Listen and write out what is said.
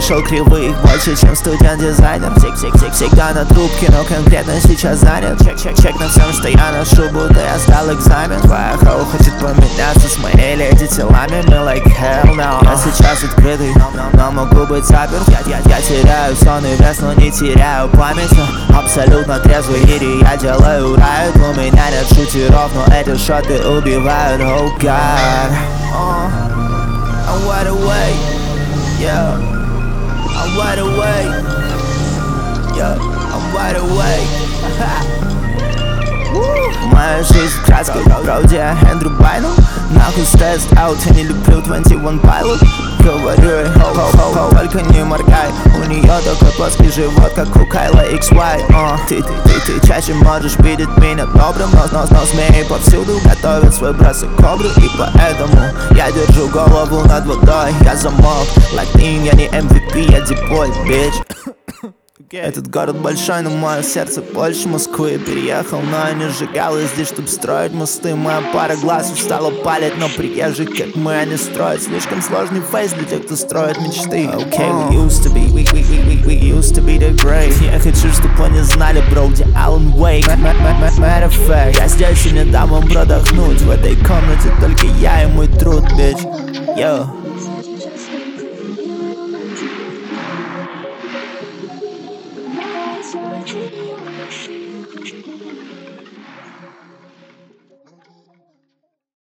пошел кривых больше, чем студент-дизайнер. Всегда на трубке, но конкретно сейчас занят. Чек на всем, что я ношу, будто я сдал экзамен. Твоя хоу хочет поменяться с моей леди телами. Мы like hell no. Я сейчас открытый, но могу быть заперт. Я теряю сон и вес, но не теряю память. Абсолютно трезвый мире я делаю райд. У меня нет шутеров, но эти шоты убивают. Oh God, I'm wide awake, yeah. I'm wide awake, yeah. I'm wide awake. Моя жизнь в красках, вроде Эндрю Байнл. Нахуй стресс аут, я не люблю 21 Pilot. Говорю ей хоу-хоу-хоу, только не моргай. У нее такой плоский живот, как у Кайла XY. Ты чаще можешь видеть меня добрым, но змеи повсюду готовят свой бросок кобры. И поэтому я держу голову над водой. Я замок, латин, я не MVP, я дипой, bitch. Этот город большой, но мое сердце больше Москвы. Переехал, но я не сжигал здесь, чтоб строить мосты. Моя пара глаз устала палить, но приезжих, как мы, они строят. Слишком сложный фейс для тех, кто строит мечты. Okay, we used to be, we used to be the great. Я хочу, чтоб они знали, бро, где Alan Wake. Matter of fact, я здесь и не дам вам продохнуть. В этой комнате только я и мой труд, bitch. Yo.